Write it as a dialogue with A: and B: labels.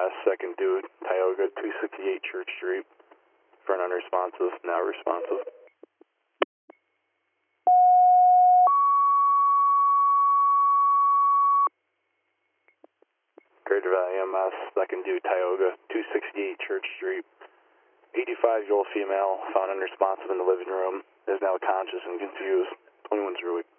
A: EMS, second due, Tioga, 268 Church Street. Front unresponsive, now responsive. Greater Valley EMS, second due, Tioga, 268 Church Street. 85-year-old female, found unresponsive in the living room, is now conscious and confused. 21's Rui.